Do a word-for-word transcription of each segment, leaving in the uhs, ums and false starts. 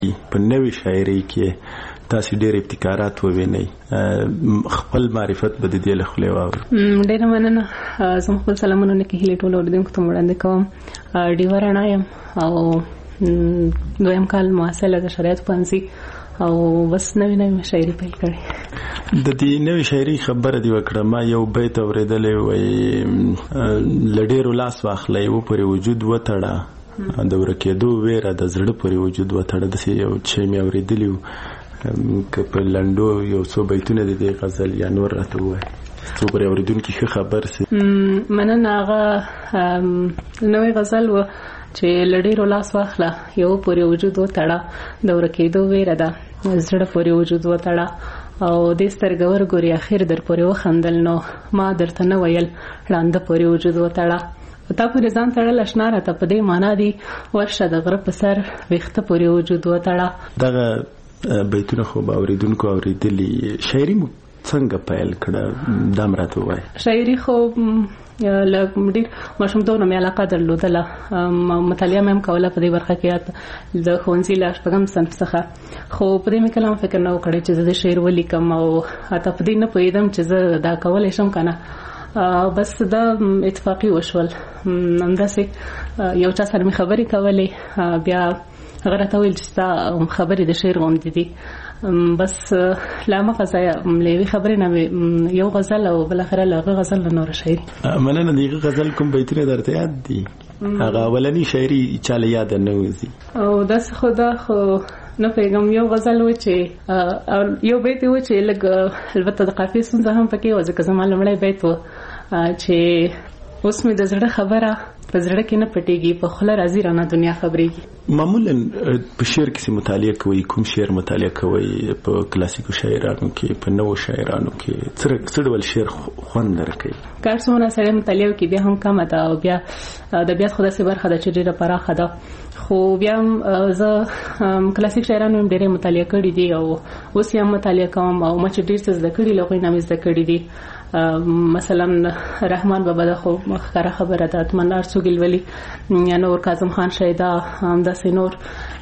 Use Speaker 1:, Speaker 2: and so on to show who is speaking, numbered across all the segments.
Speaker 1: په نوې شاعري کې تاسو ډېر ابتکارات ووینئ، خپل معرفت به د دې له خولې واورو.
Speaker 2: ډېره مننه. زه خپل سلامونه نه کې هیلې ټولو اورېدونکو ته وړاندې کوم. ډیوه رڼا یم او دویم کال محصله د شریعت پوهنځي او بس نوې نوې شاعري پیل کړې.
Speaker 1: د دې نوې شاعري خبره دې وکړه. ما یو بیت اورېدلی وایي له ډېرو لاس واخلی و پورې وجود وتړه، د ورکېدو ویره د زړه پورې وجود وتړه. داسې یو شی مې اورېدلی و. که په لنډو یو څو بیتونه د دې غزل یا نور راته ووایي څو پورې اورېدونکي ښه خبر سي.
Speaker 2: مننه. هغه نوې غزل و چې له ډېرو لاس واخله یو پورې وجود وتړه، د ورکېدو ویره ده زړه پورې وجود وتړه، او دې سترګه ورګورې اخر در پورې وخندل، نو ما درته نه ویل ړانده پورې وجود وتړه. تا پورې ځان تړل اشنا راته په دې معنا دي ورشه د غره په سر ویښته پورې وجود وتړه.
Speaker 1: دغه بیتونه خو به اورېدونکو اورېدلي. شاعري مو څنګه پیل کړه دا هم راته ووایه.
Speaker 2: شاعري خو له ډېر ماشومتوب نه مې علاقه درلودله، مطالعه مې هم کوله په دې برخه کې د ښوونځي له شپږم صنف څخه، خو په دې مې کله هم فکر نه و کړی چې زه د شعر ولیکم، او حتی په دې نه پوهېدم چې زه دا کولی شم که نه. بس دا اتفاقي وشول. همداسې یو چا سره مې خبرې کولې، بیا هغه راته وویل چې ستا خبرې د شعر غوندې دي. بس له همغه ځایه له یوې خبرې نه مې یو غزل او بالاخره له هغه غزل نه نوره شاعري.
Speaker 1: مننه. د هغه غزل کوم بیتونه درته یاد دي؟ هغه اولنی شاعري چاله یاد نه وځي؟ او
Speaker 2: داسې خو دا خو نه پوهېږم. یو غزل و چې یو بیت و چې لږ البته د قافیې ستونزه هم پکې وه، ځکه زما لومړی بیت و چې اوس مې د زړه خبره په زړه کې نه پټېږي، په خوله راځي رانه دنیا خبرېږي.
Speaker 1: معمولا په شعر کې مطالعه کوي، کوم شعر مطالعه کوي؟ په کلاسیکو شاعرانو کې، په نوو شاعرانو کې څه ډول شعر خوند درکوي؟
Speaker 2: کار څومره سړی مطالعه وکړي بیا هم کمه ده، او بیا ادبیات خو داسې برخه ده چې ډېره پراخه ده، خو بیا هم زه کلاسیک شاعرانو هم ډېرې مطالعه کړي دي او اوس یې هم مطالعه کوم، او ما چې ډېر څه زده کړي له هغوی نه مې زده کړي دي. مثلا رحمان بابا دا خو ښکاره خبره ده، اتمن ارڅو ګلولي، نور کاظم خان شیدا، همداسې نور.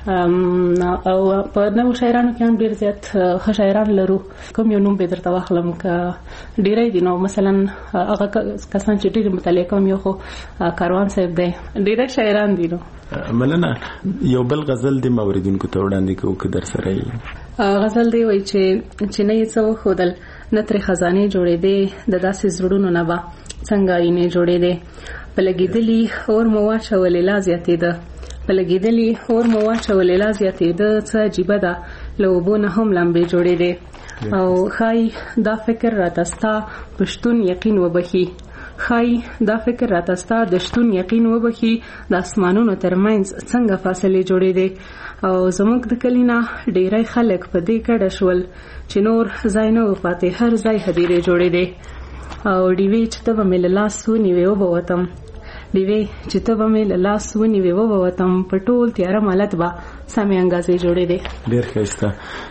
Speaker 2: او په نوو شاعرانو کې هم ډېر زیات ښه شاعران لرو. کوم یو نوم به درته واخلم که ډېری دي، نو مثلا هغه کسان چې ډېر مطالعه کوم یو خو کاروان صاحب دی، ډېری شاعران دي. نو
Speaker 1: مننه. یو بل غزل دې ما اورېدونکو ته وړاندې کوو که در سره یې؟
Speaker 2: غزل دی وایي چې چې نه یې څه وښودل نه ترې خزانې جوړېدې، د داسې زړونو نه به څنګه آینې جوړېدې، په لګېدلي اور مو واچولې لا زیاتېده، په لګېدلي اور مو واچولې لا زیاتېده، څه عجیبه ده له اوبو نه هم لمبې جوړېدې، او ښایي دا فکر راته ستا په شتون یقین وبخي، ښایي دا فکر راته ستا د شتون یقین وبخي، د اسمانونو ترمنځ څنګه فاصلې جوړېدې، او زموږ د کلي نه ډېری خلک په دې کډه شول چې نور ځای نه و پاتې، هر ځای هدیرې جوړېدې، او ډیوې چې ته به مې له لاس ونیوې وبوتم، ډیوې چې ته به مې له لاس ونیوې وبوتم، په ټول تیاره مالت به سمې انګازې جوړېدې. ډېر
Speaker 1: ښایسته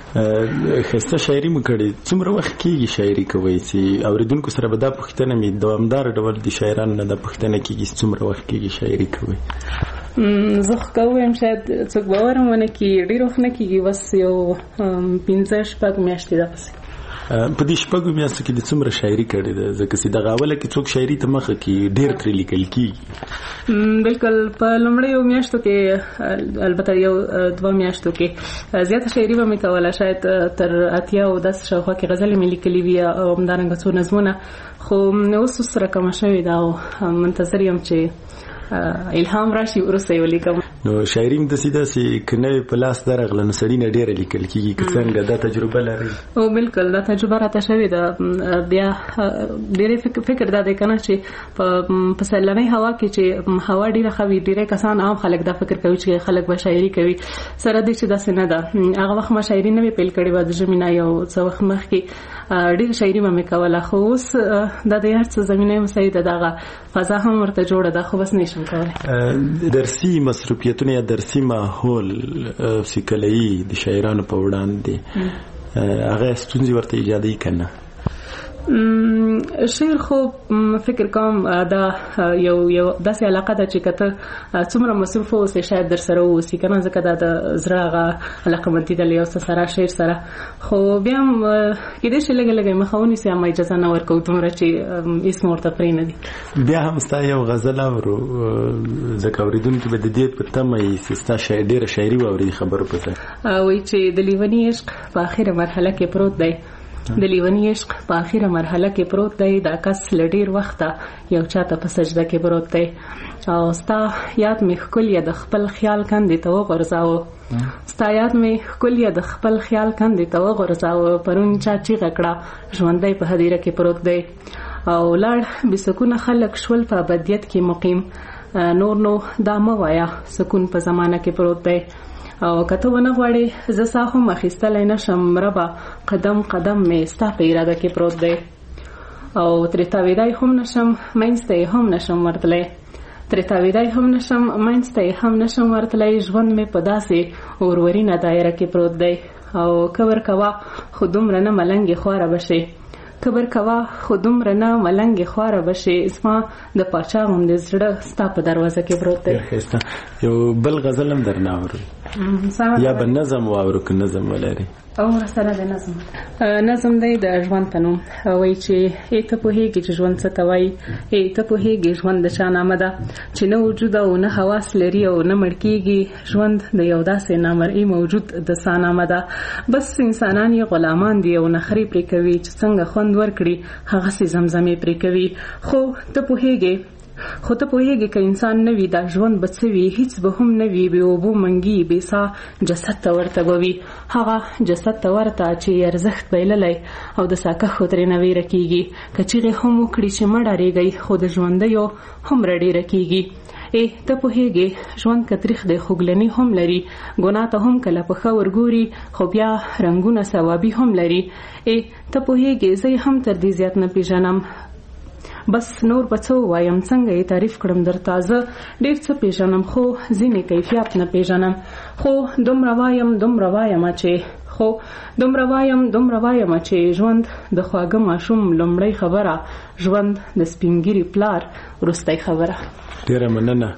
Speaker 1: ښایسته شاعري مو کړې. څومره وخت کېږي شاعري کوئ چې اورېدونکو سره به دا پوښتنه مې دوامدار ډول د شاعرانو نه دا پوښتنه کېږي چې څومره وخت کېږي شاعري کوئ؟
Speaker 2: زه خو که ووایم شاید څوک باور هم ونه کړي، ډېر وخت نه کېږي، بس یو پنځه شپږ میاشتې دغسې.
Speaker 1: په دې شپږو میاشتو کې د څومره شاعري کړې ده؟ ځکه چې دغه اوله کې څوک شاعري ته مخه کې ډېر ترې لیکل کېږي.
Speaker 2: بلکل په لومړیو میاشتو کې، البته یو دوه میاشتو کې زیاته شاعري به مې کوله، شاید تر اتیا او داسې شاوخوا کې غزلې مې لیکلي وي او همدارنګه څو نظمونه، خو اوس اوس رقمه شوې ده او منتظر یم چې الهام راشي وروسته یې ولیکم.
Speaker 1: نو شاعري هم داسې داسې که نوې په لاس درغله نو سړي نه ډېره لیکل کېږي، که څنګه دا تجربه لرئ؟
Speaker 2: او بلکل دا تجربه راته شوې ده. بیا ډېری فکر دا دی که نه چې په پسرلنۍ هوا کې چې هوا ډېره ښه وي، ډېری کسان عام خلک دا فکر کوي چې خلک به شاعري کوي، سره دې چې داسې نه ده. هغه وخت ما شاعري نه وې پیل کړې وه، د ژمي نه یو څه وخت مخکې ډېره شاعري به مې کوله، خو اوس دا د هر څه زمینه مساعد ده، دغه فضا هم ورته جوړه ده، خو بس نشم کولی.
Speaker 1: درسي مصروفیتونه یا درسي ماحول چې کله د شاعرانو په وړاندې هغه ستونزې ورته ایجادوي که نه؟
Speaker 2: شعر خو فکر کوم دا یو یو داسې علاقه ده چې کته څومره مصروف اوسې شاید در سره اوسې کنه ځکه دا د زړه هغه علاقمندي د یو سره شعر سره خو بیا هم کېدای شي لږ لږ مخاوني سي ما اجازه نه ورکوم دومره چې اسم ورته پرې نه دي. بیا
Speaker 1: هم ستا یو غزل اورو ځکه اوریدونکي به د دې په تمه یې ستا شاعر ډېره شاعري واوري خبرو پسې
Speaker 2: وایي چې د لیوني عشق په اخره مرحله کې پروت دی د لیونی عشق په اخیره مرحله کې پروت دی دا کس لډیر وخته یو چاته په سجده کې پروت دی او ستا یاد می ښکلی د خپل خیال کندې ته وغورځاوه ستا یاد می ښکلی د خپل خیال کندې ته وغورځاوه پرون چا چیغه کړه ژوندی په هدیره کې پروت دی او لاړ بې سکونه خلک شول په ابدیت کې مقیم نور نو دا مه وایه سکون په زمانه کې پروت دی او کته ونه غواړي زه سا هم اخیستلی نشم ربه قدم قدم مې ستا په اراده کې پروت دی او ترې تاویدای هم نشم منځ ته یې هم نشم ورتلی ترې تاویدای هم نشم منځ ته یې هم نشم ورتلی ژوند مې په داسې اورورینه دایره کې پروت دی او کبر کوه خو دومره نه ملنګې خواره بشي کبر کوه خو دومره نه ملنګې خواره بشي زما د پاچا غوندې زړه ستا په دروازه کې پروت دی.
Speaker 1: یو بل غزل هم درنه اورو یا به نظم واورو که نظم ولري
Speaker 2: او سره د نظم نظم دی د ژوند په نوم وایي چې ای ته پوهېږي چې ژوند څه ته وایي ای ته پوهېږي ژوند د چا نامه ده چې نه وجود او نه حواس لري او نه مړ کېږي ژوند د یو داسې نامرئي موجود د سا نامه ده بس انسانان یې غلامان دي او نخرې پرې کوي چې څنګه خوند ورکړي هغسې زمزمې پرې کوي خو ته پوهېږې خو ته پوهېږې که انسان نه وي دا ژوند به څه وي هیڅ به هم نه وي بې اوبو منګي بې ساه جسد ته ورته به وي هغه جسد ته ورته چې ارزښت بایللی او د ساکښو ترېنه ویره کېږي که چیغې هم وکړي چې مه ډارېږئ خو د ژوندیو هومره ډېره کېږي ای ته پوهېږې ژوند که تریخ دی خوږلني هم لري ګناه ته هم کله په ښه ورګوري خو بیا رنګونه ثوابي هم لري ای ته پوهېږې زه هم تر دې زیات نه پېژنم بس نور به څه ووایم څنګه یې تعریف کړم درته زه ډېر څه پېژنم خو ځینې کیفیات نه پېژنم خو دومره وایم دومره وایم چې خو دومره وایم دومره وایم چې ژوند د خواږه ماشوم لومړۍ خبره ژوند د سپینګیري پلار وروستی خبره.
Speaker 1: ډېره مننه.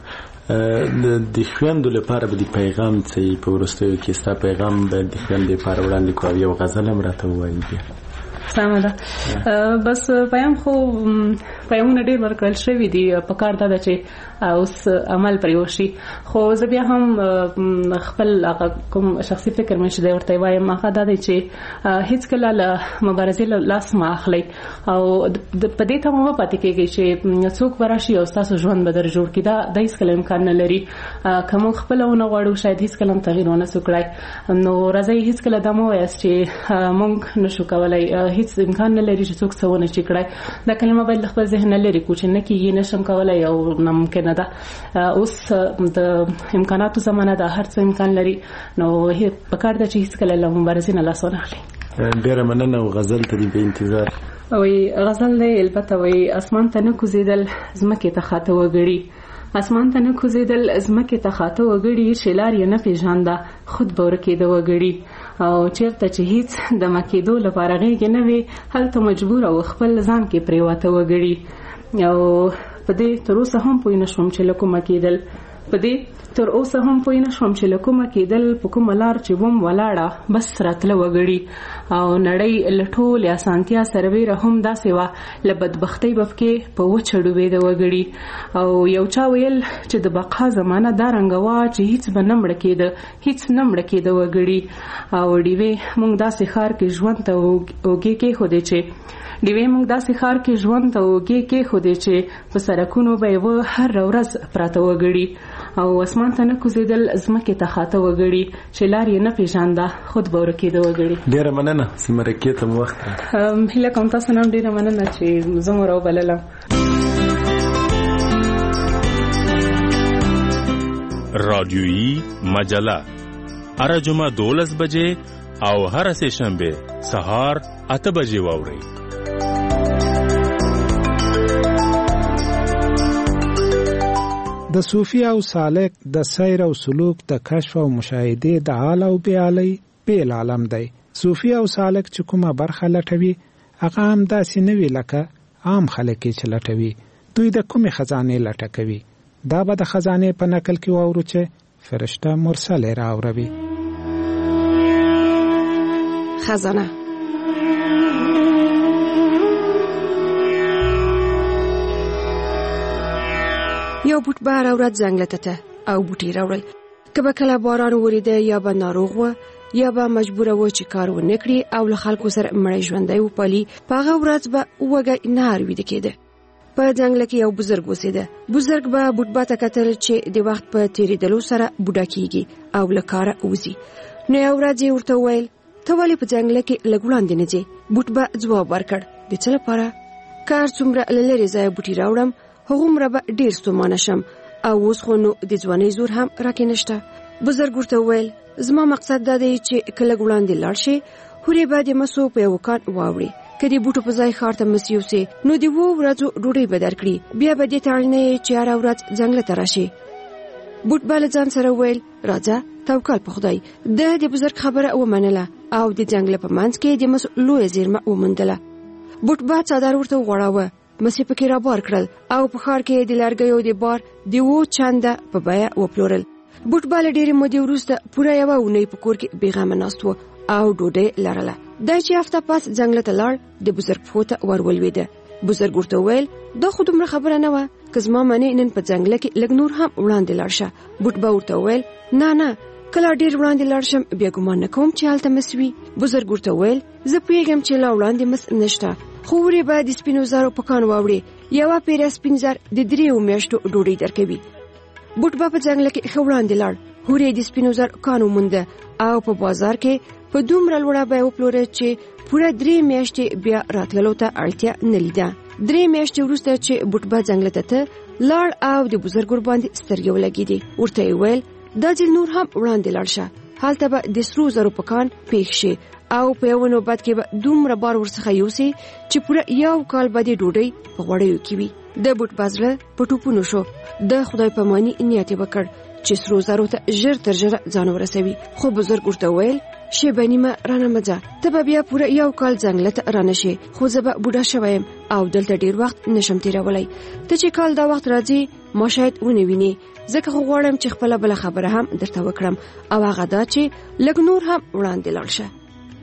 Speaker 1: د خویندو لپاره به د پیغام څه په وروستیو کې ستا پیغام به د خویندو لپاره وړاندې کړو او یو غزل هم راته ووایي بیا.
Speaker 2: سمه ده. بس پیام خو پیامونه ډېر ورکړل شوي دي په کار دا ده چې اوس عمل پرې وشي خو زه بیا هم خپل کوم شخصي فکر مې چې دی ورته وایم هغه دا دی چې هېڅکله له مبارزې لاس مه اخلئ او په دې ته مه پاتې کېږئ چې څوک به راشي او ستاسو ژوند به در جوړ کړي دا د هېڅکله امکان نه لري که موږ خپله ونه غواړو شاید هېڅکله هم تغیر ونه سو کړی نو راځئ هېڅکله دا مه وایاست چې موږ نشو کولی هیڅ امکان نه لري چې څوک څه ونه شي کړی دا کلمه باید له خپل ذهن نه لرې کړو چې نه کېږي نشم کولی او ناممکنه ده اوس د امکاناتو زمانه ده هر څه امکان لري نو پکار ده چې هېڅکله له مبارزې نه لاس ونه اخلي.
Speaker 1: ډېره مننه او غزل ته دې په انتظار.
Speaker 2: وایي غزل دی البته وایي اسمان ته نه کوزېدل ځمکې ته خاته وګړي اسمان ته نه کوزېدل ځمکې ته خاته وګړي چې لار یې نه پېژانده خود به ورکېده وګړي او چېرته چې هیڅ د مکېدو لپاره غېږې نه وي هلته مجبور او خپل ځان کې پرېواته وګړي او په دې تر اوسه هم پوه نه شوم چې له کومه کېدل په دې تر اوسه هم پوه نه شوم چې له کومه کېدل په کومه لار چې وم ولاړه بس راتله وګړي او نړۍ له ټولې اسانتیا سره ویره هم داسې وه له بدبختۍ به پکې په وچه ډوبېده وګړي او یو چا ویل چې د بقا زمانه دا رنګه وه چې هیڅ به نه مړه کېده هیڅ نه مړه کېده وګړي او ډیوې موږ داسې ښار کې ژوند ته اوږې کېښودې چې ډیوې موږ داسې ښار کې ژوند ته اوږې کېښودې چې په سړکونو به یې هره ورځ پراته وګړي او اسمان ته نه کوزېدل ځمکې ته خاته وګړي چې لار یې نه پېژانده خود به ورکېده وګړي.
Speaker 1: ډېره مننه مرکې ته مو وخت
Speaker 2: هیله کوم تاسو نه هم ډېره مننه چې زه مو راوبللم.
Speaker 3: رادیویی مجله هره جمعه دولس بجې او هره سه شنبه سهار اته بجې واورئ.
Speaker 4: د صوفي او سالک د سیر او سلوک د کشف او مشاهده د حال او بیالي بیل عالم دی. صوفي او سالک چې کومه برخه لټوي هغه هم داسې نه وي لکه عام خلک چې لټوي. دوی د کومې خزانې لټه کوي؟ دا به د خزانې په نقل کې واورو چې فرشته مرسل راوروي.
Speaker 5: خزانه یو بوټ به راوړه ځنګل ته او بوټي راوړل. که به کله باران وریده یا به ناروغ و یا به مجبور و چې کار ونه کړي او له خلکو سره مړی ژوندی وپالي، په هغه ورځ به وږی نهار ویده کېده. په ځنګل کې یو بزرګ اوسېده. بزرګ به بوټ به ته کتل چې د وخت په تېرېدلو سره بوډا کېږي او له کاره وځي. نو یو ورځ یې ورته وویل ته ولې په ځنګل کې لږ وړاندې نه ځې؟ بوټ به ځواب ورکړ د څه لپاره؟ که هر څومره له لرې ځایه بوټي راوړم هغومره به ډېر ستومانه شم او اوس خو نو د ځوانۍ زور هم راکې نشته. بزرګ ورته وویل زما مقصد دا دی چې که لږ وړاندې لاړ شې هورې به د مسو په یو کان واوړې. که د بوټو په ځای ښار ته مس یوسې نو د اوو ورځو ډوډۍ به درکړي. بیا به دې ته اړ نه یې چې هره ورځ ځنګله ته راشې. بوټ به له ځان سره وویل راځه توکل په خدای. ده د بزرګ خبره ومنله او د ځنګله په منځ کې د مسو لویه زیرمه وموندله. بوټ به څادر ورته وغوړاوه، مسې پکې رابار کړل او په ښار کې د لرګیو د بار د اوو چنده په بیه وپلورل. بوټ به له ډېرې مودې وروسته پوره یوه اونۍ په کور کې بېغمه ناست و او ډوډۍ لرله. دا چې هفته پس ځنګله ته لاړ د بزرګ پښو ته ور ولوېده. بزرګ ورته وویل دا خو دومره خبره نه وه، که زما منې نن په ځنګله کې لږ نور هم وړاندې لاړ شه. بوټ به ورته وویل نه نه کله ډېر وړاندې لاړ شم بیا ګمان نه کوم چې هلته مس وي. بزرګ ورته وویل زه پوهېږم چې لا وړاندې مس نشته، خو ورې به د سپینو زرو په کان واوړې، یوه پیره سپین زر د دریو میاشتو ډوډۍ درکوي. بوټ به په ځنګله کې ښه وړاندې لاړ، هورې د سپینو زر کان ومونده او په بازار کې په دومره لوړه بیه وپلوره چې پوره درې میاشتې بیا راتللو ته اړتیا نه لیده. درې میاشتې وروسته چې بوټ به ځنګله ته لاړ او د بزرګ ورباندې سترګې ولګېدې، ورته یې ویل دا ځل نور هم وړاندې لاړ شه، هلته به د سرو زرو په کان پېښ شي او په یوه نوبت کې به دومره بار ورڅخه یوسي چې پوره یو کال به د ډوډۍ په غوړیو کې وي. د بوټ به زړه په ټوپونو شو. د خدای پاماني نیت یې وکړ چې سرو زرو ته ژر تر ژره ځان ورسوي. خو بزرګ ورته ویل شیبه نیمه رانه مه ځه، ته به بیا پوره یو کال ځنګله ته رانه شې، خو زه به بوډا شوی یم او دلته ډېر وخت نشم تېرولی. ته چې کال دا وخت راځې ما شاید ونه وینې، ځکه خو غواړم چې خپله بله خبره هم درته وکړم او هغه دا چې لږ نور هم وړاندې لاړ شه.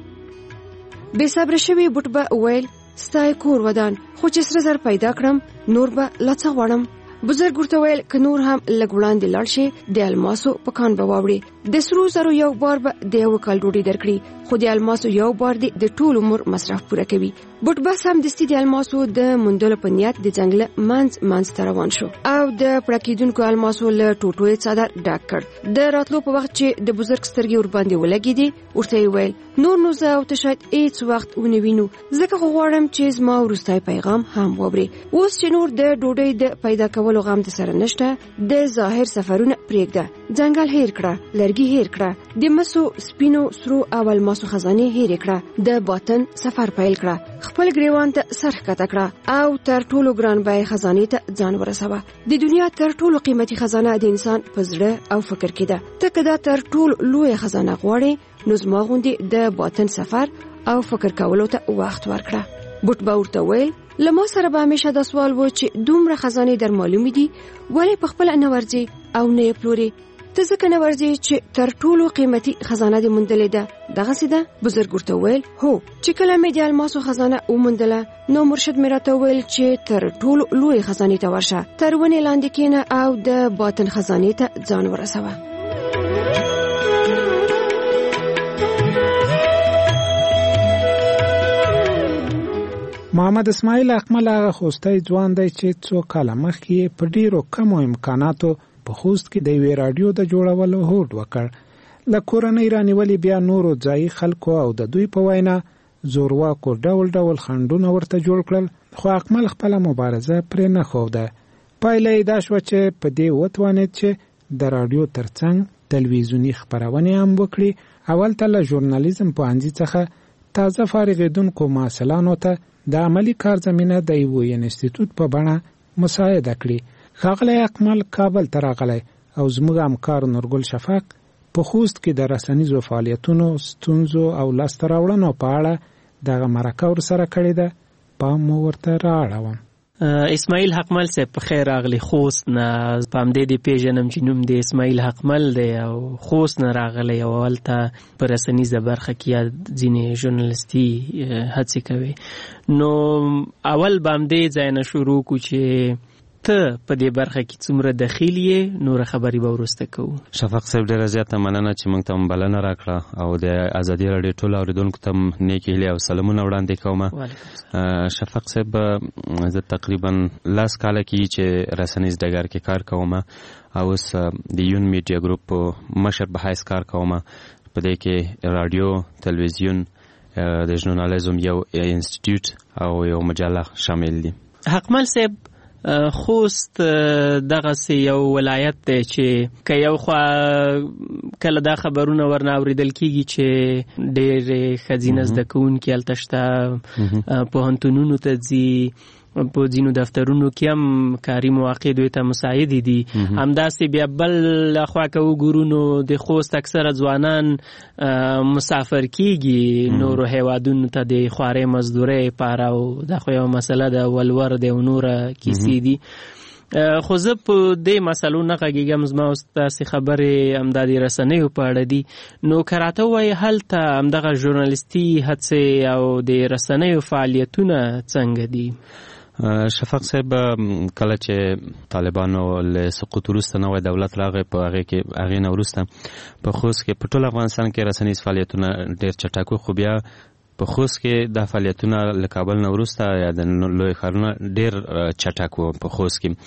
Speaker 5: بې صبره شوي بوټ به ویل ستا یې کور ودان، خو چې سره زر پیدا کړم نور به لا څه غواړم. بزرګ ورته ویل که نور هم لږ وړاندې لاړ شي د الماسو په کان به واوړي، د سرو زرو یو بار به د یو کال ډوډۍ درکړي، خو د الماسو یو بار دی د ټول عمر مصرف پوره کوي. بوټ به سمدستي د الماسو د موندلو په نیت د ځنګله منځ منځ ته روان شو او د پړکېدونکو الماسو له ټوټو یې څادر ډک کړ. د راتلو په وخت چې د بزرګ سترګې ورباندې ولګېدې ورته یې ویل نور نو زه او ته شاید هېڅ وخت ونه وینو، ځکه خو غواړم چې زما وروستی پیغام هم واورې. اوس چې نور د ډوډۍ د پیدا کولو غم د سره نشته، د ظاهر سفرونه پرېږده، ځنګل هېر کړه، لرګي هېر کړه، د مسو سپینو سرو او الماسو خزانې هېرې کړه، د باطن سفر پیل کړه، خپل ګریوان ته سر ښکته کړه او تر ټولو ګران بیې خزانې ته ځان ورسوه. د دنیا تر ټولو قیمتي خزانه د انسان په زړه او فکر کې ده. ته که دا تر ټولو لویه خزانه غواړې نو زما غوندې د باطن سفر او فکر کولو ته وخت ورکړه. بوټ به ورته ویل له ما سره به همیشه دا سوال و چې دومره خزانې در معلومې دي ولې په خپله نه ورځې او نه یې پلورې؟ ته ځکه نه ورځې چې تر ټولو قیمتي خزانه دې موندلې ده، دغسې ده؟ بزرګ ورته ویل هو. چې کله مې د الماسو خزانه وموندله نو مرشد مې راته ویل چې تر ټولو لوی خزانې ته ورشه، تر ونې لاندې کښېنه او د باطن خزانې ته ځان ورسوه.
Speaker 4: محمد اسماعیل اکمل هغه خوستی ځوان دی چې څو کاله مخکې په ډیرو کمو امکاناتو په خوست کې د یوې راډیو د جوړولو هوډ وکړ. له کورنۍ رانیولې بیا نورو ځایي خلکو او د دوی په وینا زورواکو ډول ډول خنډونه ورته جوړ کړل، خو اکمل خپله مبارزه پرې نه ښوده. پایله یې دا شوه چې په دې وتوانېد چې د راډیو ترڅنګ تلویزیوني خپرونې هم وکړي. اول ته له ژورنالیزم پوهنځي څخه تازه فارغېدونکو محصلانو ته د عملی کار زمینه د یو انسټیټیوټ په بڼه مساعده کړي. ښاغلی اکمل کابل ته راغلی او زموږ همکار نورګل شفق په خوست کې د رسنیزو فعالیتونو، ستونزو او لاسته راوړنو په اړه دغه مرکه ورسره کړې ده، پام مو ورته رااړوم.
Speaker 6: اسماعیل حقمل صاحب په خیر راغلی خوست نه. په همدې دې پیژنم چې نوم د اسماعیل حقمل دی او خوست نه راغلی او هلته په رسنیزه برخه کې یا ځینې ژورنالستي هڅې کوي. نو اول به همدې ځای نه شروع کړو چې ته په دې برخه کې څومره دخیل یې، نور خبرې به وروسته کوو.
Speaker 7: شفق صاحب ډېره زیاته مننه چې موږ ته هم بلنه راکړه او د ازادي راډیو ټولو اورېدونکو ته نیکې هیلې او سلامونه وړاندې کوم. شفق صاحب زه تقریبا لس کاله کېږي چې رسنیز ډګر کې کار کوم او اوس د یون میډیا ګروپ په مشر په حیث کار کوم. په دې کې راډیو، تلویزیون، د ژورنالیزم یو انسټیټیوټ او یو مجله شامل دي. حقمل صاحب خوست دغه سي یو ولایت دی چې که یو خوا کله دا خبرونه ورنه اوریدل کیږي چې ډېر ښځینه زده کوونکي هلته شته، پوهنتونونو ته ځي، په ځینو دفترونو کې هم کاري مواقع دوی ته مساعدې دي. همداسې بیا بل خوا که وګورو نو د خوست اکثره ځوانان مسافر کیږي نورو هیوادونو ته د خوارۍ مزدورۍ لپاره او دا خو یوه مسله ده، ولور دی او نوره کیسې دي. خو زه په دې مسلو نه غږېږم، زما اوس داسې خبرې همدا د رسنیو په اړه دي. نو که راته ووایې هلته همدغه ژورنالستي هڅې او د رسنیو فعالیتونه څنګه دي؟ شفق صاحب کله چې طالبانو له سقوط وروسته نوی دولت راغی، په هغې کې هغې نه وروسته په خوست کې په ټول افغانستان کې رسنیز فعالیتونه ډېر چټک وو، خو بیا په خوست کې دا فعالیتونه له کابل نه وروسته یا د لوی ښارونه ډېر چټک وو. په خوست کې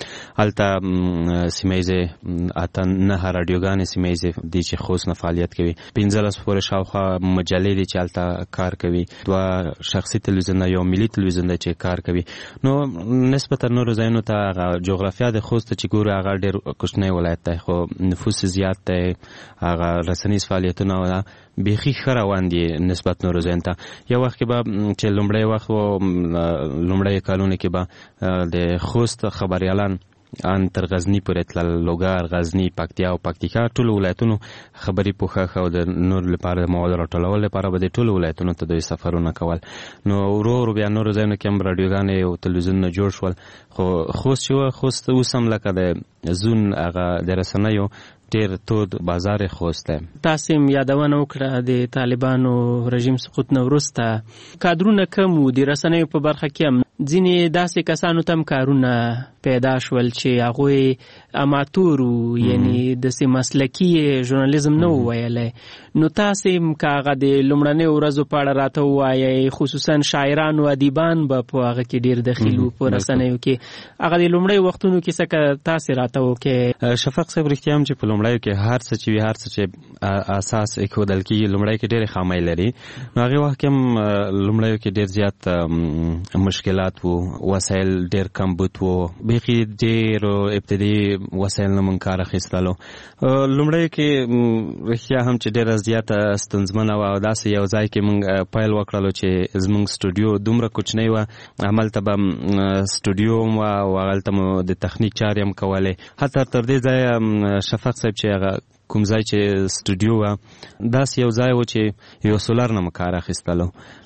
Speaker 7: هلته سیمه ییزې اته نهه راډیوګانې سیمه ییزې دي چې خوست نه فعالیت کوي، پنځلس پورې شاوخوا مجلې دي چې هلته کار کوي، دوه شخصي تلویزیون یو ملي تلویزیون دی چې کار کوي. نو نسبتا نورو ځایونو ته هغه جغرافیا د خوست چې ګورو هغه ډېر کوچنی ولایت دی، خو نفوس زیات دی، هغه رسنیز فعالیتونه بیخي ښه روان دي نسبت نورو ځایونو ته. یو وخت کې به چې لومړی وخت و لومړی کلونو کې به د خوست خبریالان ان تر غزني پورې تلل، لوګر، غزني، پکتیا او پکتیکا ټولو ولایتونو خبري پوښښ او د نور لپاره د موادو راټولولو لپاره به د ټولو ولایتونو ته دوی سفرونه کول. نو ورو ورو بیا نورو ځایونو کې هم راډیوګانې او تلویزیونونه جوړ شول. خو خوست چې وه خوست اوس هم لکه د زون هغه د رسنیو ډېر تود بازار خوست دی. تاسې هم یادونه وکړه د طالبانو رژیم سقوط نه وروسته کادرونه کم وو، د رسنیو په برخه کې هم ځینې داسې کسانو ته هم کارونه پیدا شول چې هغوی اماتور وو، یعنی داسې مسلکي ژورنالیزم نه وو ویلی. نو تاسې هم که هغه د لومړنیو ورځو په اړه راته ووایئ، خصوصا شاعران او ادیبان به په هغه کې ډېر دخیل وو په رسنیو کې، هغه د لومړیو وختونو کې څه که تاسې راته وکړئ. شفق صاحب رښتیا هم چې په لومړیو کې هر څه چې وي هر څه چې اساس ایښودل کېږي لومړی کې ډېرې خامۍ لري. نو هغې وخت کې هم لومړیو کې ډېر زیات مشکلات وو، وسایل ډېر کمبود وو، بیخي ډېرو ابتدایي وسایل نه موږ کار اخیستلو. لومړیو کې رښتیا هم چې ډېره زیاته ستونزمنه وه او داسې یو ځای کې موږ پیل وکړلو چې زموږ سټوډیو دومره کوچنی وه، هملته به سټوډیو هم وه او هغلته مو د تخنیک چارې هم کولې. حتی تر دې ځایه شفق صاحب چې هغه کوم ځای چې سټوډیو وه داسې یو ځای و چې یو سولر نه مو کار اخیستلو،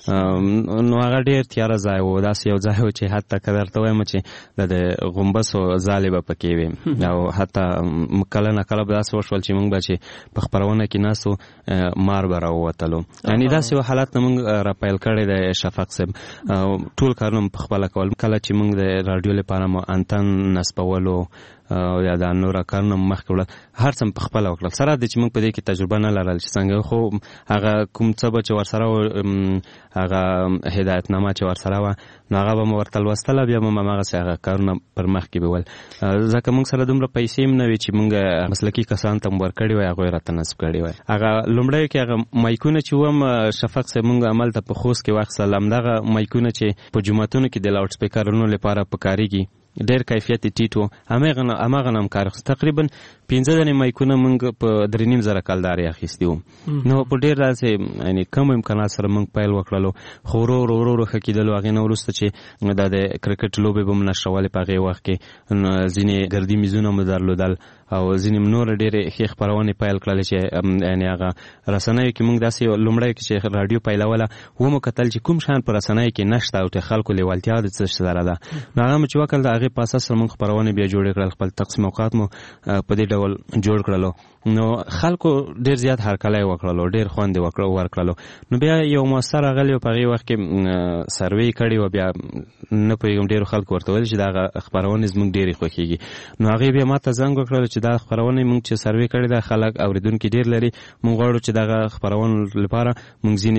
Speaker 7: نو هغه ډېر تیاره ځای و، داسې یو ځای و چې حتی که درته وایم چې د غومبسو ځالې به پکې وې او حتی کله نه کله به داسې وشول چې موږ به چې په خپرونه کې ناست وو مار به راووتلو. یعنې داسې حالت نه موږ راپیل کړی دی شفق صاحب. ټول کارونه مو پخپله کول، کله چې موږ د راډیو لپاره مو انتن نصبولو او یا دا نور کارونه مخکې وړل، هر څه په خپله وکړل. سره د چې موږ په دې کې تجربه نه لرل چې څنګه، خو هغه کوم څه به چې ورسره و هغه هدایتنامه چې ورسره وه نو هغه به مو ورته لوستله، بیا به مو هماغسې هغه کارونه پر مخکې بیول. ځکه موږ سره دومره پیسې هم نه وي چې موږ مسلکي کسانو ته مو ورکړې وای، هغوی راته نصب کړې وای. هغه لومړیو کې هغه مایکونه چې وم شفق صاحب موږ هملته په خوست کې واخیستل، همدغه مایکونه چې په جوماتونو کې د لاوډ سپیکرونو لپاره پکارېږي ډېر کیفیت ټیټ و، هماغه نه هم کار اخیست. تقریبا پنځه دنې مایکونه موږ په درې نیم زره کلدارې اخیستي وو. نو په ډېر داسې یعنې کم امکانات سره موږ پیل وکړلو، خو ورو ورو ورو ورو ښه کېدلو. هغې نه وروسته چې دا د کرکټ لوبې به مو نشرولې په هغې وخت کې ځینې ګردي میزونه مو درلودل او ځینې نور ډېرې ښې خپرونې پیل کړلې چې یعنې هغه رسنیو کې موږ داسې لومړی کې چې راډیو پیلوله ومو کتل چې کوم شیان په رسنیو کې نشته او د خلکو لیوالتیا د څه سره ده. نو هغه مو چې وکړل د هغې په اساس سره موږ خپرونې بیا جوړې کړل، خپل تقسیم اوقات مو په دې ډول جوړ کړلو. نو خلکو ډېر زیات هرکلی وکړلو، ډېر خوند یې ورکړلو. نو بیا یو مؤثر راغلی و په هغې وخت کې سروې کړې وه، بیا نه پوهېږم ډېرو خلکو ورته ویل چې دغه خپرونې زموږ ډېرې خوښېږي. نو هغې بیا ما ته زنګ وکړلو چې دا خپرونې موږ چې سروې کړې ده خلک اورېدونکي ډېر لري، موږ غواړو چې دغه خپرونو لپاره موږ ځینې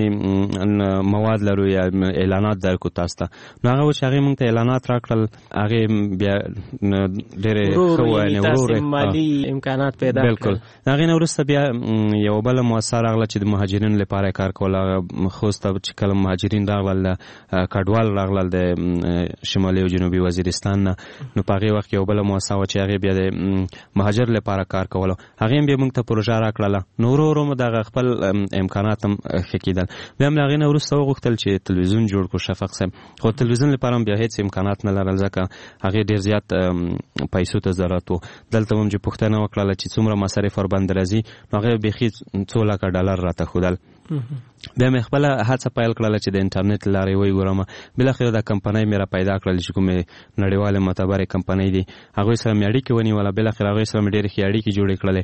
Speaker 7: مواد لرو یا اعلانات درکړو تاسو ته. نو هغه و چې هغې موږ ته اعلانات راکړل، هغې بیا ډېرې ښه ویل ورو
Speaker 6: مالي امکانات پیدا کړل.
Speaker 7: هغې نه وروسته بیا یوه بله مؤسسه راغله چې د مهاجرینو لپاره کار کول. هغه خوست ته چې کله مهاجرین راغلل، کډوال راغلل د شمالي او جنوبي وزیرستان نه، نو په هغې وخت کې یو بله مؤسسه وه چې هغې بیا د مهاجر لپاره کار کولو. هغې هم بیا موږ ته پروژه راکړله. نو ورو ورو مو دغه خپل امکانات هم ښه کېدل. بیا هم له هغې نه وروسته وغوښتل چې تلویزیون جوړ کړو شفق صاحب، خو تلویزیون لپاره هم بیا هېڅ امکانات نه لرل ځکه هغې ډېر زیات پیسو ته ضرورت و. دلته هم چې پوښتنه وکړله چې څومره مصارف ورباندې راځي، نو هغې بیخي څو لکه ډالر راته ښودل. بیا مې خپله هڅه پیل کړله چې د انټرنیټ له لارې وګورم. بالاخره دا کمپنۍ مې را پیدا کړل چې کومې نړیوالې معتبرې کمپنۍ دي، هغوی سره مې اړیکې ونیوله. بالاخره هغوی سره مې ډېرې ښې اړیکې جوړې کړلې.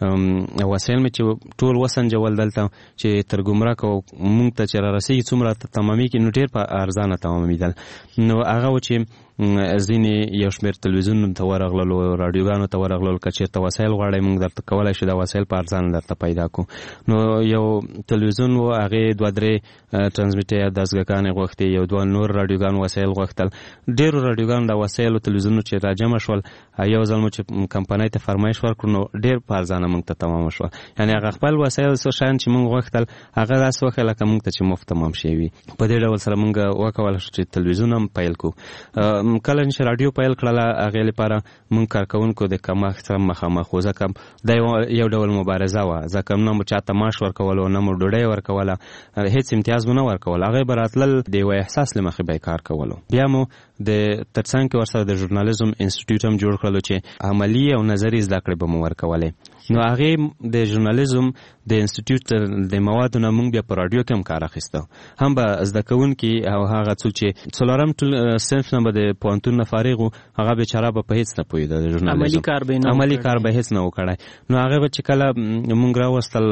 Speaker 7: وسایل مې چې ټول وسنجول دلته چې تر ګمرک او مونږ ته چې را رسېږي څومره تمامېږي، نو ډېر په ارزانه تمامېدل. نو هغه و چې ځینې یو شمېر تلویزیونونو ته ورغللو، راډیوګانو ته ورغللو، که چېرته وسایل غواړئ موږ درته کولی شو دا وسایل په ارزانه درته پیدا کړو. نو یو تلویزیون و، هغې دوه درې ټرانسمیټر یا دستګاهګانې غوښتې، یو دوه نور راډیوګانو وسایل غوښتل. ډېرو راډیوګانو دا وسایل او تلویزیونونو چې راجمع شول، یو ځل مو چې کمپنۍ ته فرمایش ورکړو نو ډېر په ارزانه موږ ته تمامه شوه. یعنې هغه خپل وسایل څه شیان چې موږ غوښتل هغه داسې وښیه لکه موږ ته چې مفت تمام شوي وي. په دې ډول سره موږ وکولی شو چې تلویزیون هم پیل کړو. کله چې راډیو پیل کړله هغې لپاره موږ کارکوونکو د کمښت سره مخامخ وو، ځکه دا یو ډول مبارزه وه، ځکه نه مو چاته معاش ورکولو، نه مو ډوډۍ ورکوله، هېڅ امتیاز مو نه ورکول. هغې به راتلل د یوه احساس له مخې به یې کار کولو. بیا مو د تر څنګ کې ورسره د ژورنالیزم انسټیټیوټ هم جوړ کړلو چې عملي او نظري زده کړې به مو ورکولې. نو هغې د ژورنالیزم د انسټیټیوټ د موادو نه موږ بیا په راډیو کې هم کار اخیسته. هم به زده کوونکي او هغه څوک چې څلورم صنف نه به د پوهنتون نه فارغ و، هغه بېچاره به په هېڅ نه پوهېده د ژورنالیزم
Speaker 6: عملي کار به
Speaker 7: عملي کار به هېڅ نه و کړی. نو هغې به چې کله موږ راوستل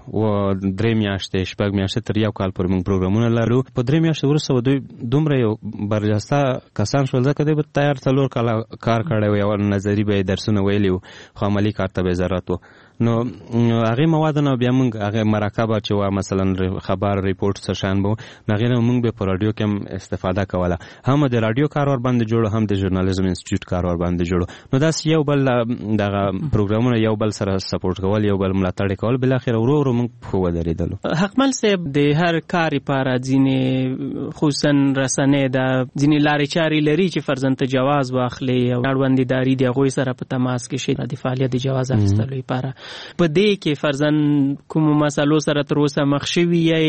Speaker 7: درې میاشتې شپږ میاشتې تر یو کال پورې موږ پروګرامونه لرو. په درې میاشتې وروسته به دوی دومره یو برجسته کسان شول ځکه دوی به تیار څلور کاله کار کړی و، یو نظري به یې درسونه ویلي وو خو عملي کار ته به یې ضرورت و. نو هغې موادو نه بیا موږ هغې مرکبه چې وه مثلا خبر ریپورټ څه شیان به نو هغې نه موږ بیا په راډیو کې هم استفاده کوله. هم د راډیو کار ورباندې جوړو، هم د ژورنالیزم انسټیټیوټ کار ورباندې جوړو. نو داسې یو بل دغه پروګرامونه یو بل سره سپورټ کول، یو بل ملاتړ کول، بالاخره ورو ورو موږ پښو ودرېدلو.
Speaker 6: حقمل صاحب د هر کار لپاره ځینې خصوصا رسنۍ دا ځینې لارې چارې لري چې فرضاً ته جواز واخلې او اړوندې داري د هغوی سره په تماس کې شي د فعالیت د جواز اخیستلو لپاره. په دې کې فرضاً کومو مسالو سره تر اوسه مخ شوي یې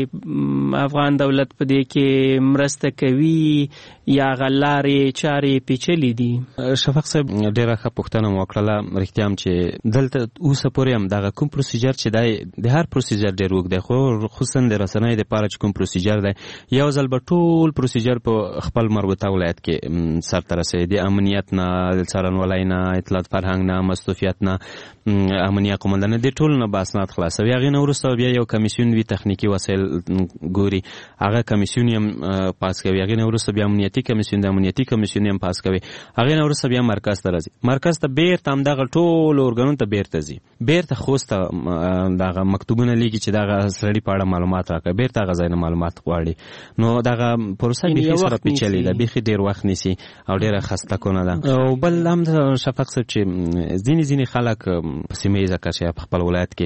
Speaker 6: افغان دولت په دې کې مرسته کوي یا هغه لارې چارې پیچلې دي؟
Speaker 7: شفق صاحب ډېره ښه پوښتنه مو وکړله. رښتیا هم چې دلته اوسه پورې هم دغه کوم پروسیجر چې دی د هر پروسیجر ډېر اوږد دی، خو خصوصا د رسنیو دپاره چې کوم پروسیجر دی یو ځل به ټول پروسیجر په خپل مربوطه ولایت کې سرته رسوي، د امنیت نه، د څارنوالۍ نه، اطلاعات فرهنګ نه، مستوفیت نه، امنیه قومندانه، د ټولو نه به اسناد خلاصوي. هغې نه وروسته بیا یو کمیسیون وي تخنیکي وسایل ګوري، هغه کمیسیون یې هم پاس کوي. هغې نه وروسته بیا امنیتي کمیسیون د امنیتي کمیسیون یې هم پاس کوي. هغې نه وروسته بیا مرکز ته راځي، مرکز ته بیرته همدغه ټولو ارګانونو ته بیرته ځي، بیرته خوست ته دغه مکتوبونه لیکي چې دغه سړي په اړه معلومات راکړه، بیرته هغه ځای نه معلومات غواړي. نو دغه پروسه بیخي سره پیچلې ده، بیخي ډېر وخت نیسي او ډېره خسته کنه ده. او بل هم شفق صاحب چې ځینې ځینې خلک په سیمه ییزه کچه په خپل ولایت کې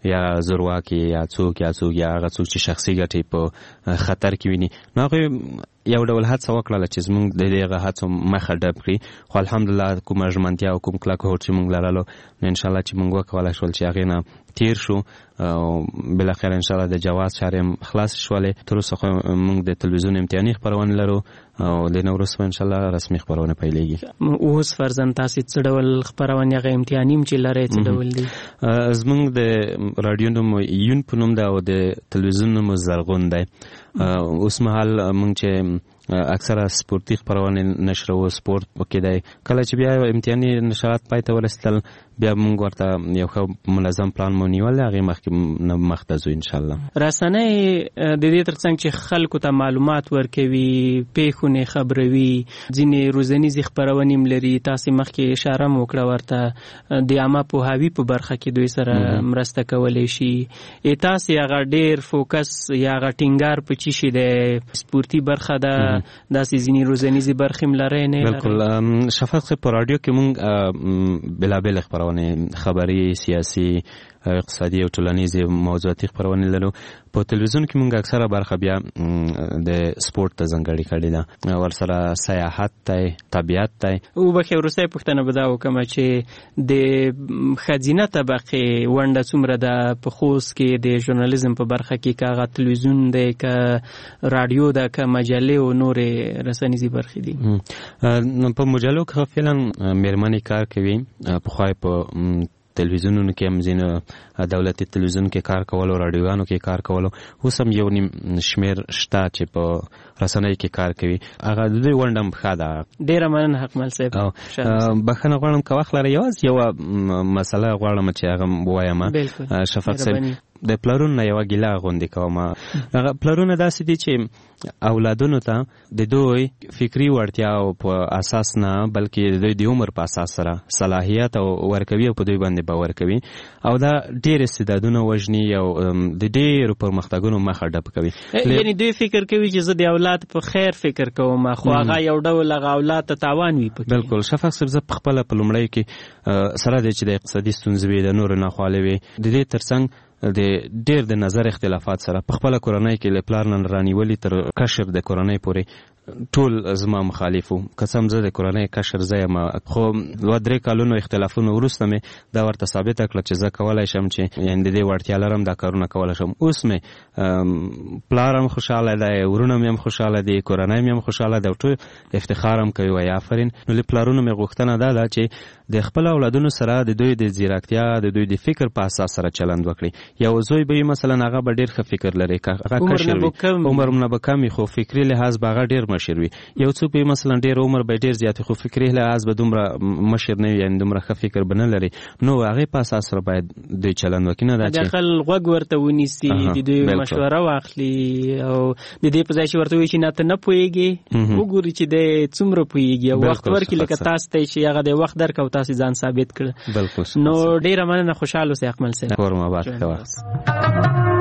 Speaker 7: یا زورواکي یا څوک یا څوک یا هغه څوک چې شخصي ګټې په خطر کې ویني، نو هغوی یو ډول هڅه وکړله چې زموږ د دغه هڅو مخه ډب کړي. خو الحمدلله کومه ژمنتیا او کوم کلک هوډ چې موږ لرلو، نو انشاءالله چې موږ وکولی شول چې هغې نه تیر شو او بالاخره انشاءالله د جواز چارې هم خلاص شولې. تر اوسه خو موږ د تلویزیون امتحاني خپرونې لرو او د نه وروسته انشاءالله رسمي خپرونه پیلېږي.
Speaker 6: اوس فرضاً تاسې څه ډول خپرونې هغه امتحاني هم چې لرئ څه ډول دي؟
Speaker 7: زموږ د راډیو نوم یون په نوم ده او د تلویزیون نوم زرغون دی. اوس مهال موږ چې اکثره سپورتي خپرونې نشرو، سپورت پکې دی. کله چې بیا امتحاني نشرات پای ته ورسېدل، بیا موږ ورته یو ښه منظم پلان مو نیول، هغې مخکې نه مخته ځو انشاءالله.
Speaker 6: رسنۍ د دې تر څنګ چې خلکو ته معلومات ورکوي، پیښونه خبروي، ځینې روزنیزې خپرونې هم لري. تاسې مخکې اشاره م وکړه ورته د عامه پوهاوي په برخه کې دوی سره مرسته کولی شي. تاسې هغه ډېر فوکس یا هغه ټینګار په چی شي دی؟ سپورتي برخه ده، داسې ځینې روزنیزې برخې هم لرئ نه؟
Speaker 7: بلکل شفاق صاحب، په راډیو کې موږ بېلابېلې خپرونې، خبري، سیاسي، اقتصادي او ټولنیزې موضوعاتي خپرونې لرو. په تلویزیون کې موږ اکثره برخه بیا د سپورت ته ځانګړې کړې ده، ورسره سیاحت دی، طبیعت دی.
Speaker 6: وبخښئ، وروستۍ پوښتنه به دا وکړم چې د ښځینه طبقې ونډه څومره ده په خوست کې د ژورنالیزم په برخه کې؟ که هغه تلویزیون دی، که راډیو ده، که مجلې او نورې رسنیزې برخې دي؟
Speaker 7: په مجلو کې فعلا مېرمنې کار کوي. پخوا په تلویزیونونو کې هم ځینې دولتي تلویزیون کې کار کولو، راډیوګانو کې کار کولو. اوس هم یو نیم شمېر شته چې په رسنیو کې کار کوي. هغه د دوی ونډه هم ښه ده.
Speaker 6: ډېره مننه حقمل صاحب.
Speaker 7: بخښنه غواړم که وخت لرئ، یوازې یوه مسله غواړم چې هغه ووایم. شفاق صاحب، د پلرونو نه یوه ګیله غوندې کوم. هغه پلرونه داسې دي چې اولادونو ته د دوی فکري وړتیاو په اساس نه، بلکې د دوی د عمر په اساس سره صلاحیت او ورکوي او په دوی باندې باور کوي، او دا ډېر استعدادونه وژني او د ډېرو پرمختګونو مخه ډپ کوي.
Speaker 6: یعنې دوی فکر کوي چې زه د اولاد په خیر فکر کوم، خو هغه یو ډول هغه اولاد ته تاوان وي پکې.
Speaker 7: بلکل شفاق صاحب، زه په خپله په لومړیو کې سره دی چې د اقتصادي ستونزې وي، د نورو ناخوالې وي، د دې تر څنګ د ډېر د نظر اختلافات سره په خپله کورنۍ کې له پلار نه رانیولي تر کشر د کورنۍ پورې ټول زما مخالف وو. قسم زه د کورنۍ کشر زه یم، خو دوه درې کالونو اختلافونو وروسته مې دا ورته ثابته کړه چې زه کولی شم چې یعنې د دې وړتیا لرم دا کارونه کولی شم. اوس مې پلار هم خوشحاله دی، ورونه مې هم خوشحاله دي، کورنۍ مې هم خوشحاله ده او ټول افتخار هم کوي. وایي آفرین. نو له پلارونو مې غوښتنه دا ده چې د خپل اولادونو سره د دوی د ځیرکتیا، د دوی د فکر په اساس سره چلند وکړي. یو زوی به مثلا هغه به ډېر ښه فکر لري، هغه کشر وي، عمر نه به کم وي، خو فکري لحاظ به هغه ډېر مشر وي. یو څوک به مثلا ډېر عمر به ډېر زیات خو فکري لحاظ به دومره مشر نه وي، یعنې دومره ښه فکر به نه لري. نو هغې په اساس سره باید دوی چلند وکړي، نه دا چې
Speaker 6: دخل غوږ ورته ونیسي، د دوی مشوره واخلي او د دې په ځای چې ورته وایي چې نه ته نه پوهېږي، وګوري چې دی څومره پوهېږي او وخت ورکړي، لکه تاسو ته چې هغه د وخت درک او تاسې ځان ثابت کړه.
Speaker 7: بلکل.
Speaker 6: نو ډېره مننه، خوشحال اوسئ اکمل صاحب.
Speaker 7: کور مو آباد ښه وخت.